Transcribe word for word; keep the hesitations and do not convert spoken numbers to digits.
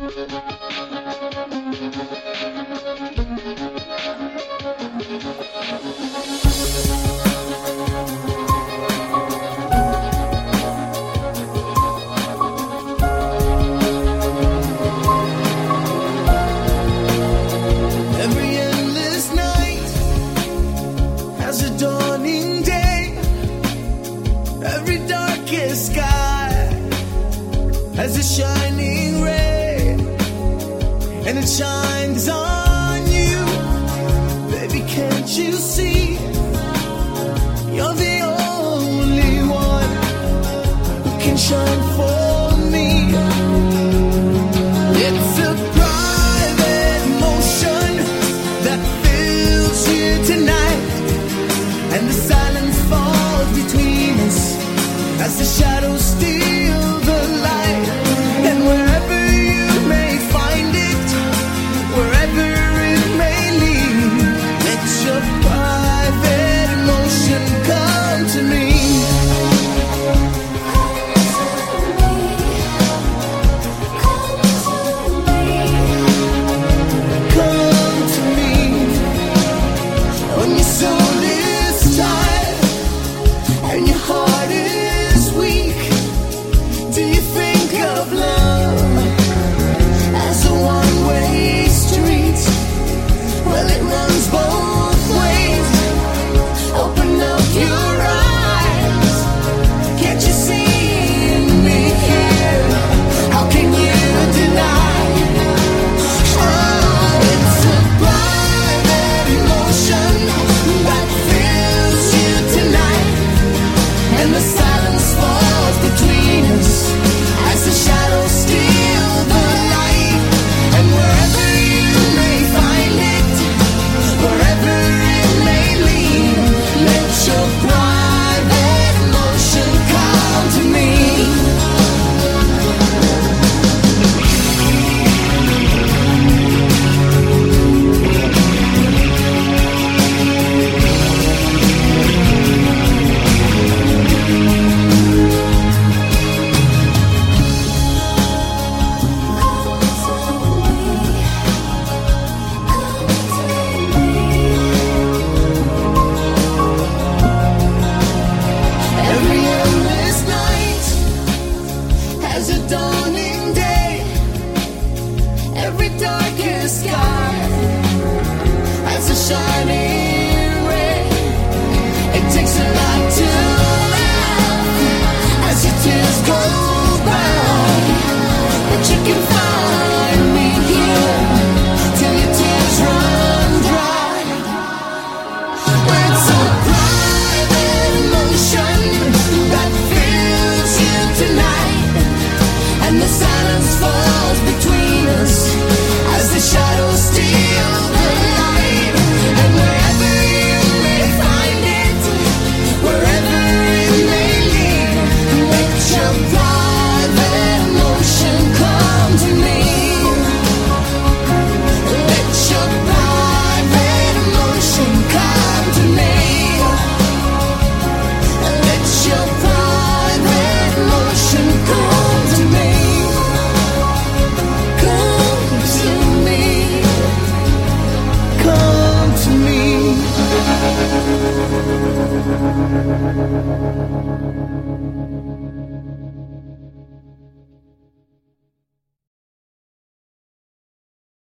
As a shining ray, and it shines on you. Baby, can't you see? You're the only one who can shine for me. It's a private motion that fills you tonight, and the silence falls between us as the shadows steal the light. And wherever you may find it, wherever it may lead, let your private emotion come to me. Come to me. When your soul is tired and your heart is weak, do you think of love as a one-way street? Well, it runs both ways. Open up your eyes. Can't you see me here? How can you deny? Oh, it's a private emotion that fills you tonight, and the silence falls between us as the shadows steal the light. And wherever you may find it, wherever it may lead, let your private emotion come to me. Every endless night has a dawning day. Every darkest sky has a shining ray. It takes a lot to laugh as your tears go by, but you can find